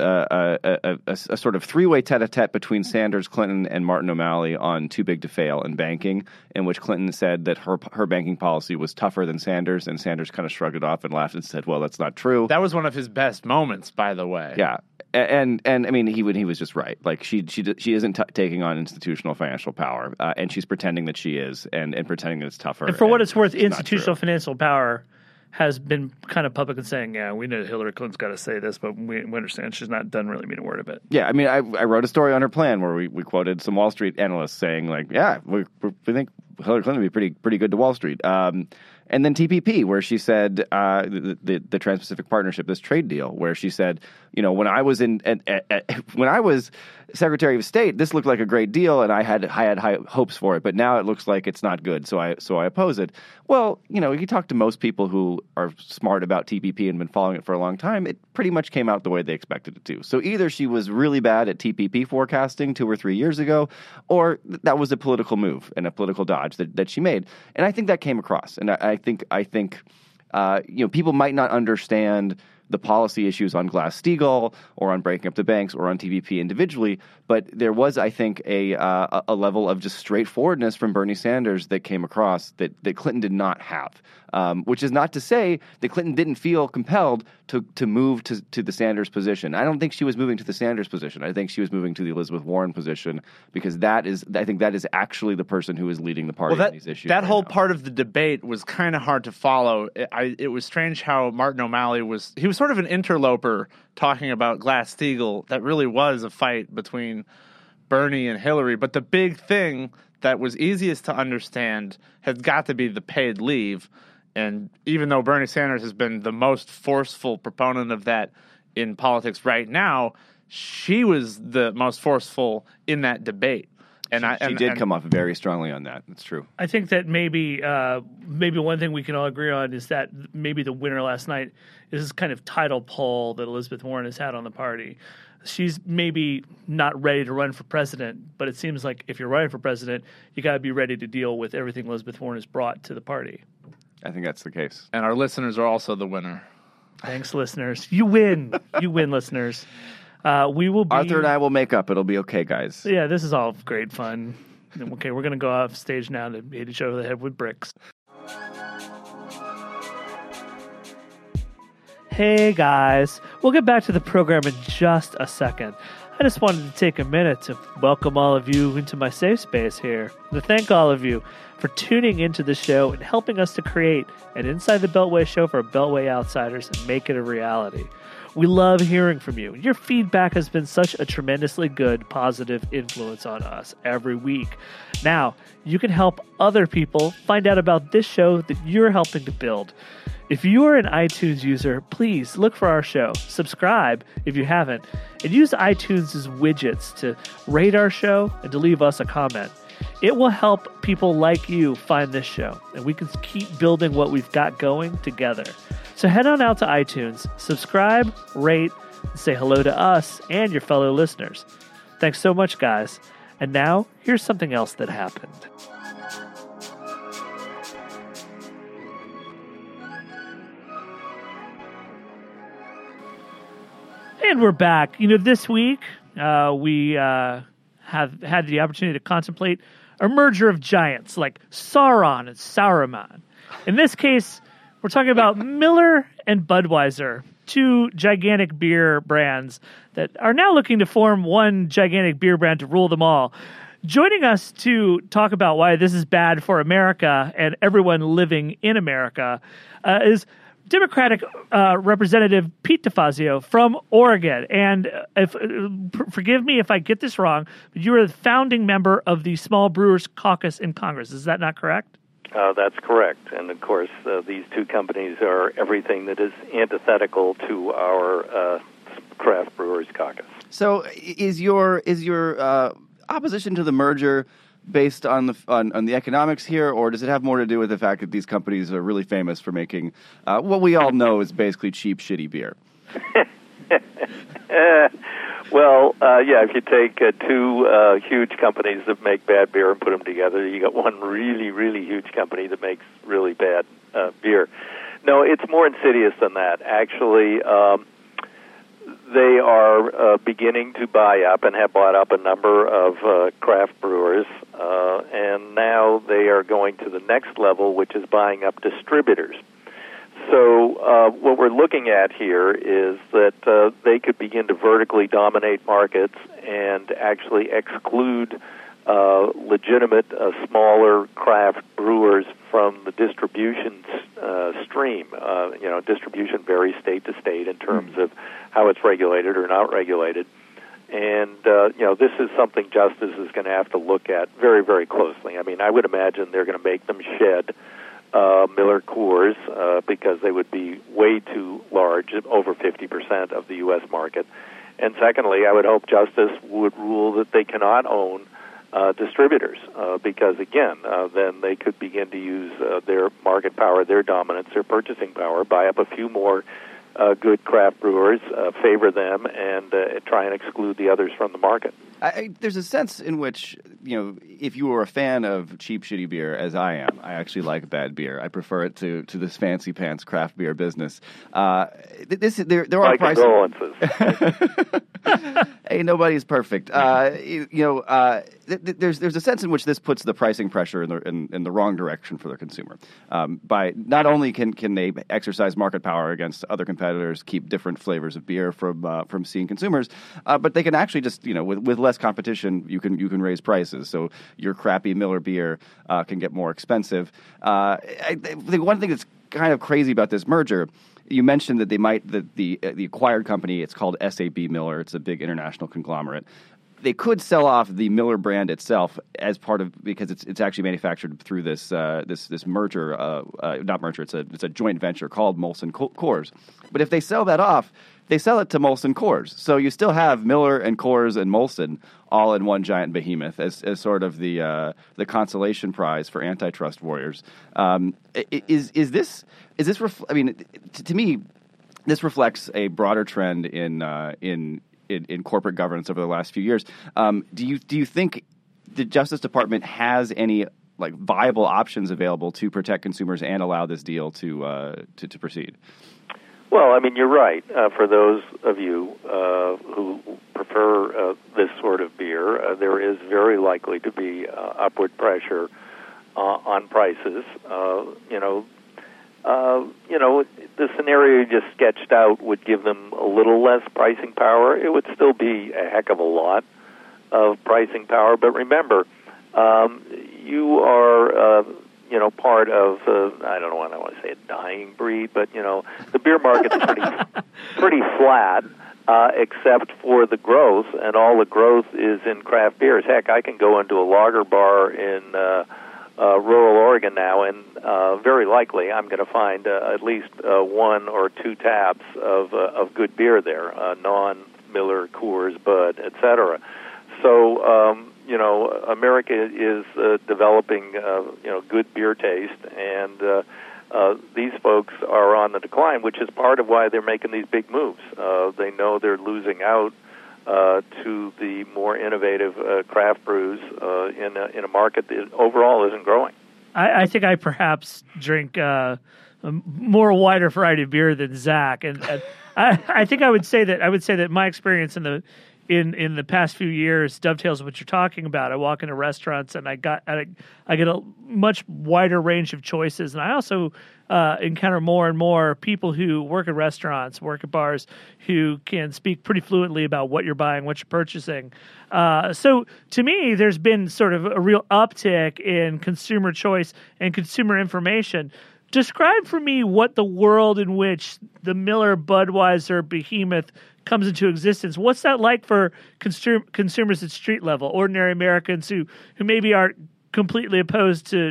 a sort of three-way tete-a-tete between Sanders, Clinton, and Martin O'Malley on Too Big to Fail and banking, in which Clinton said that her banking policy was tougher than Sanders, and Sanders kind of shrugged it off and laughed and said, "Well, that's not true." That was one of his best moments, by the way. Yeah. And I mean, he was just right. Like she isn't taking on institutional financial power, and she's pretending that she is, and pretending that it's tougher. And for what it's worth, institutional financial power has been kind of public and saying, yeah, we know Hillary Clinton's got to say this, but we understand she's not doesn't really mean a word of it. Yeah, I mean, I wrote a story on her plan where we quoted some Wall Street analysts saying, like, yeah, we think Hillary Clinton would be pretty good to Wall Street. And then TPP, where she said the Trans-Pacific Partnership, this trade deal, where she said, when I was when I was Secretary of State, this looked like a great deal, and I had high hopes for it. But now it looks like it's not good, so I oppose it. Well, you talk to most people who are smart about TPP and been following it for a long time, it pretty much came out the way they expected it to. So either she was really bad at TPP forecasting 2 or 3 years ago, or that was a political move and a political dodge that she made. And I think that came across. And I think people might not understand the policy issues on Glass-Steagall or on breaking up the banks or on TPP individually, but there was, I think, a level of just straightforwardness from Bernie Sanders that came across that Clinton did not have, which is not to say that Clinton didn't feel compelled to move to the Sanders position. I don't think she was moving to the Sanders position. I think she was moving to the Elizabeth Warren position because I think that is actually the person who is leading the party on these issues. That whole part of the debate was kind of hard to follow. It was strange how Martin O'Malley was sort of an interloper talking about Glass-Steagall. That really was a fight between Bernie and Hillary. But the big thing that was easiest to understand has got to be the paid leave. And even though Bernie Sanders has been the most forceful proponent of that in politics right now, she was the most forceful in that debate. And she did come off very strongly on that. That's true. I think that maybe one thing we can all agree on is that maybe the winner last night is this kind of tidal pull that Elizabeth Warren has had on the party. She's maybe not ready to run for president, but it seems like if you're running for president, you got to be ready to deal with everything Elizabeth Warren has brought to the party. I think that's the case. And our listeners are also the winner. Thanks, listeners. You win. You win, listeners. We will be... Arthur and I will make up. It'll be okay, guys. Yeah, this is all great fun. Okay, we're going to go off stage now to hit each over the head with bricks. Hey, guys. We'll get back to the program in just a second. I just wanted to take a minute to welcome all of you into my safe space here. To thank all of you for tuning into the show and helping us to create an Inside the Beltway show for Beltway outsiders and make it a reality. We love hearing from you. Your feedback has been such a tremendously good, positive influence on us every week. Now, you can help other people find out about this show that you're helping to build. If you are an iTunes user, please look for our show, subscribe if you haven't, and use iTunes' widgets to rate our show and to leave us a comment. It will help people like you find this show, and we can keep building what we've got going together. So head on out to iTunes, subscribe, rate, and say hello to us and your fellow listeners. Thanks so much, guys. And now, here's something else that happened. And we're back. This week, we have had the opportunity to contemplate a merger of giants like Sauron and Saruman. In this case, we're talking about Miller and Budweiser, two gigantic beer brands that are now looking to form one gigantic beer brand to rule them all. Joining us to talk about why this is bad for America and everyone living in America is Democratic Representative Pete DeFazio from Oregon. And forgive me if I get this wrong, but you are the founding member of the Small Brewers Caucus in Congress. Is that not correct? That's correct. And, of course, these two companies are everything that is antithetical to our Craft Brewers Caucus. So is your opposition to the merger based on the economics here, or does it have more to do with the fact that these companies are really famous for making what we all know is basically cheap, shitty beer? Well, if you take two huge companies that make bad beer and put them together, you got one really, really huge company that makes really bad beer. No, it's more insidious than that. Actually, they are beginning to buy up and have bought up a number of craft brewers, and now they are going to the next level, which is buying up distributors. So what we're looking at here is that they could begin to vertically dominate markets and actually exclude legitimate smaller craft brewers from the distribution stream. Distribution varies state to state in terms of how it's regulated or not regulated. And, this is something Justice is going to have to look at very, very closely. I mean, I would imagine they're going to make them shed Miller Coors because they would be way too large, over 50% of the U.S. market. And secondly, I would hope Justice would rule that they cannot own distributors because, again, then they could begin to use their market power, their dominance, their purchasing power, buy up a few more good craft brewers, favor them, and try and exclude the others from the market. There's a sense in which, if you were a fan of cheap, shitty beer, as I am, I actually like bad beer. I prefer it to this fancy pants craft beer business. There are prices. Condolences. Hey, nobody's perfect. There's a sense in which this puts the pricing pressure in the wrong direction for the consumer. By not only can they exercise market power against other competitors, keep different flavors of beer from seeing consumers, but they can actually just with less competition, you can raise prices. So your crappy Miller beer can get more expensive. I think one thing that's kind of crazy about this merger. You mentioned that the acquired company, it's called SAB Miller. It's a big international conglomerate. They could sell off the Miller brand itself as part of, because it's actually manufactured through this merger, not merger. It's a joint venture called Molson Coors. But if they sell that off, they sell it to Molson Coors. So you still have Miller and Coors and Molson all in one giant behemoth as sort of the consolation prize for antitrust warriors. Is this? To me, this reflects a broader trend in corporate governance over the last few years. Do you think the Justice Department has any viable options available to protect consumers and allow this deal to proceed? Well, I mean, you're right. For those of you who prefer this sort of beer, there is very likely to be upward pressure on prices. The scenario you just sketched out would give them a little less pricing power. It would still be a heck of a lot of pricing power. But remember, you are... part of, I don't want to say a dying breed, but, the beer market's pretty flat, except for the growth, and all the growth is in craft beers. Heck, I can go into a lager bar in rural Oregon now, and very likely I'm going to find at least one or two taps of good beer there, non-Miller, Coors, Bud, etc. So, America is developing, good beer taste, and these folks are on the decline, which is part of why they're making these big moves. They know they're losing out to the more innovative craft brews in a market that overall isn't growing. I think I perhaps drink a more wider variety of beer than Zach, and I think I would say that my experience in the past few years dovetails what you're talking about. I walk into restaurants and I get a much wider range of choices, and I also encounter more and more people who work at restaurants, work at bars, who can speak pretty fluently about what you're buying, what you're purchasing. So to me, there's been sort of a real uptick in consumer choice and consumer information. Describe for me what the world in which the Miller Budweiser behemoth comes into existence. What's that like for consumers at street level, ordinary Americans who maybe aren't completely opposed to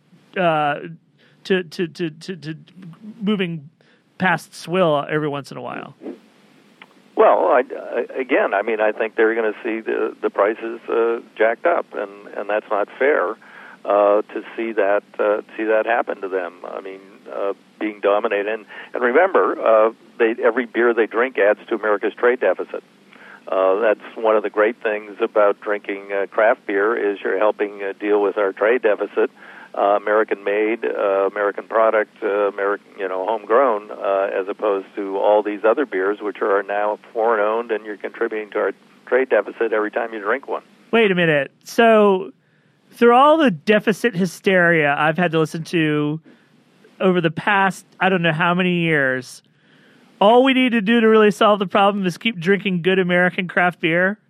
moving past swill every once in a while? Well, I think they're going to see the prices jacked up, and that's not fair to see that happen to them. I mean, being dominated, and remember, every beer they drink adds to America's trade deficit. That's one of the great things about drinking craft beer is you're helping deal with our trade deficit. American-made, American product, American, homegrown, as opposed to all these other beers which are now foreign-owned, and you're contributing to our trade deficit every time you drink one. Wait a minute. So, through all the deficit hysteria I've had to listen to over the past, I don't know how many years, all we need to do to really solve the problem is keep drinking good American craft beer?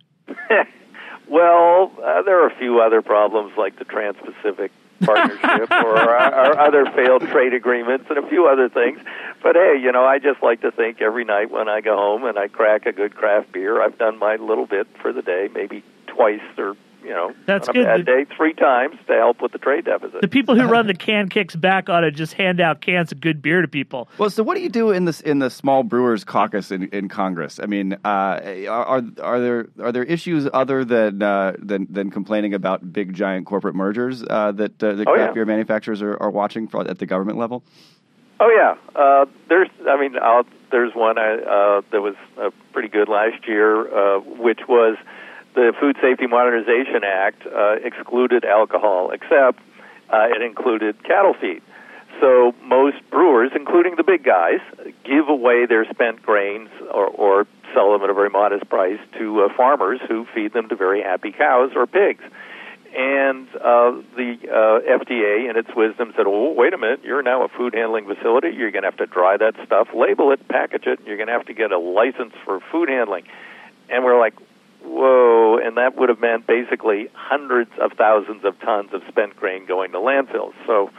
Well, there are a few other problems like the Trans-Pacific Partnership or our other failed trade agreements and a few other things. But hey, I just like to think every night when I go home and I crack a good craft beer, I've done my little bit for the day, maybe twice or, that's on good. a bad day, 3 times to help with the trade deficit. The people who run the Can Kicks back ought to just hand out cans of good beer to people. Well, so what do you do in the small brewers caucus in Congress? I mean, are there issues other than complaining about big giant corporate mergers that the craft beer manufacturers are watching at the government level? Oh yeah, there's one that was pretty good last year, which was the Food Safety Modernization Act excluded alcohol, except it included cattle feed. So most brewers, including the big guys, give away their spent grains or sell them at a very modest price to farmers who feed them to very happy cows or pigs. And the FDA, in its wisdom, said, oh, wait a minute, you're now a food handling facility. You're going to have to dry that stuff, label it, package it, and you're going to have to get a license for food handling. And we're like, whoa, and that would have meant basically hundreds of thousands of tons of spent grain going to landfills. So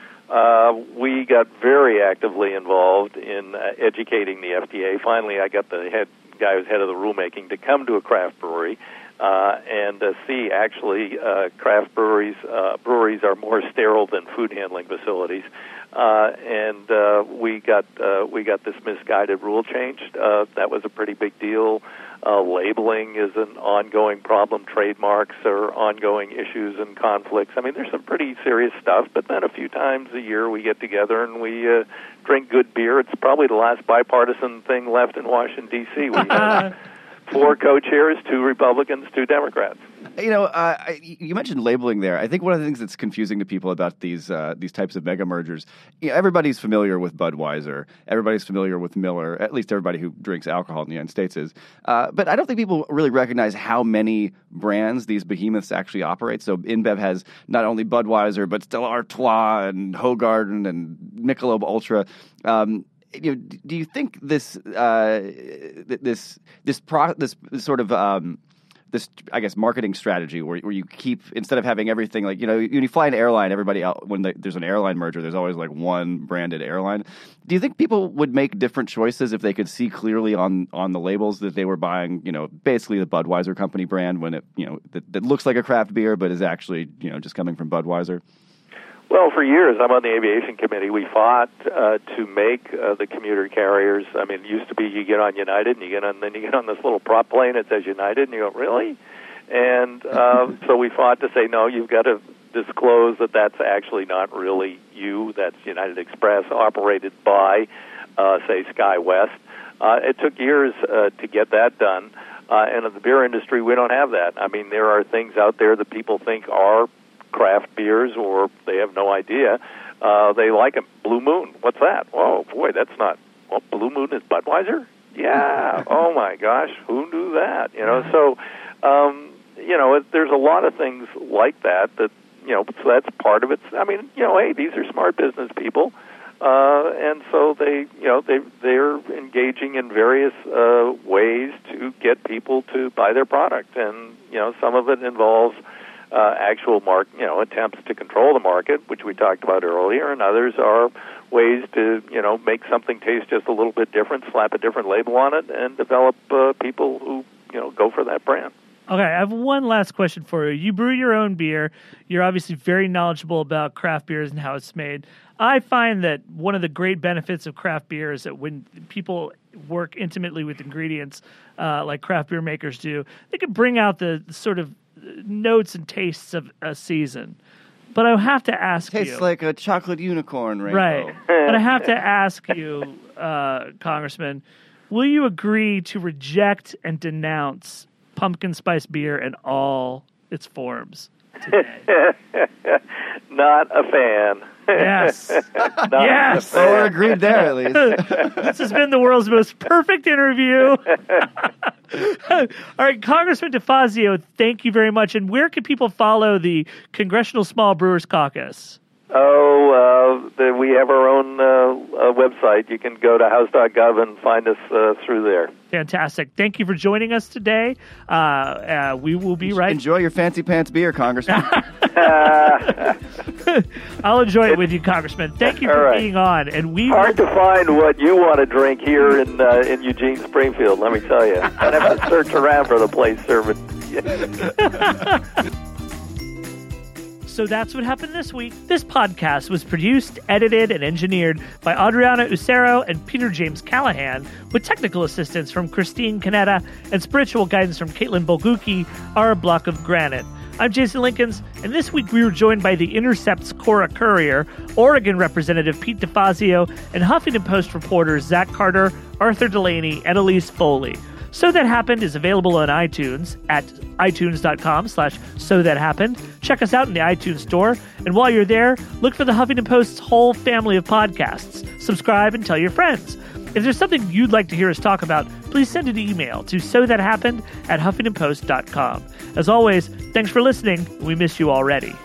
we got very actively involved in educating the FDA. Finally, I got the guy who's head of the rulemaking to come to a craft brewery and see actually craft breweries are more sterile than food handling facilities. And we got this misguided rule changed. That was a pretty big deal. Labeling is an ongoing problem. Trademarks are ongoing issues and conflicts. I mean, there's some pretty serious stuff, but then a few times a year we get together and we drink good beer. It's probably the last bipartisan thing left in Washington, D.C. We have 4 co-chairs, 2 Republicans, 2 Democrats. You mentioned labeling there. I think one of the things that's confusing to people about these types of mega mergers, everybody's familiar with Budweiser, everybody's familiar with Miller, at least everybody who drinks alcohol in the United States is. But I don't think people really recognize how many brands these behemoths actually operate. So InBev has not only Budweiser, but Stella Artois and Hoegaarden and Michelob Ultra. Do you think this sort of this, I guess, marketing strategy where you keep, instead of having everything like, when you fly an airline, when there's an airline merger, there's always like one branded airline. Do you think people would make different choices if they could see clearly on the labels that they were buying, basically the Budweiser company brand when it, that looks like a craft beer but is actually, just coming from Budweiser? Well, for years, I'm on the aviation committee. We fought to make the commuter carriers. I mean, it used to be you get on United, and then you get on this little prop plane that says United, and you go, really? And so we fought to say, no, you've got to disclose that that's actually not really you. That's United Express, operated by, say, SkyWest. It took years to get that done. And in the beer industry, we don't have that. I mean, there are things out there that people think are craft beers, or they have no idea. They like them. Blue Moon, what's that? Oh, boy, that's not... Well, Blue Moon is Budweiser? Yeah. Oh, my gosh, who knew that? So, there's a lot of things like that, so that's part of it. I mean, hey, these are smart business people, and so they're engaging in various ways to get people to buy their product, and, some of it involves actual attempts to control the market, which we talked about earlier, and others are ways to, make something taste just a little bit different, slap a different label on it, and develop people who, go for that brand. Okay, I have one last question for you. You brew your own beer. You're obviously very knowledgeable about craft beers and how it's made. I find that one of the great benefits of craft beer is that when people work intimately with ingredients, like craft beer makers do, they can bring out the sort of notes and tastes of a season. But I have to ask you... Tastes like a chocolate unicorn rainbow. Right. But I have to ask you, Congressman, will you agree to reject and denounce pumpkin spice beer in all its forms today? Not a fan. Yes. Yes. Oh, we're agreed there at least. This has been the world's most perfect interview. All right, Congressman DeFazio, thank you very much. And where can people follow the Congressional Small Brewers Caucus? We have our own website. You can go to house.gov and find us through there. Fantastic. Thank you for joining us today. We will be right. Enjoy your fancy pants beer, Congressman. I'll enjoy it with you, Congressman. Thank you for being on. And hard to find what you want to drink here in Eugene, Springfield, let me tell you. I'd have to search around for the place serving. So that's what happened this week. This podcast was produced, edited, and engineered by Adriana Usero and Peter James Callahan, with technical assistance from Christine Canetta and spiritual guidance from Caitlin Bolguki, our block of granite. I'm Jason Linkins, and this week we were joined by The Intercept's Cora Courier, Oregon Representative Pete DeFazio, and Huffington Post reporters Zach Carter, Arthur Delaney, and Elise Foley. So That Happened is available on iTunes at itunes.com/SoThatHappened. Check us out in the iTunes store. And while you're there, look for the Huffington Post's whole family of podcasts. Subscribe and tell your friends. If there's something you'd like to hear us talk about, please send an email to sothathappened@huffingtonpost.com. As always, thanks for listening. We miss you already.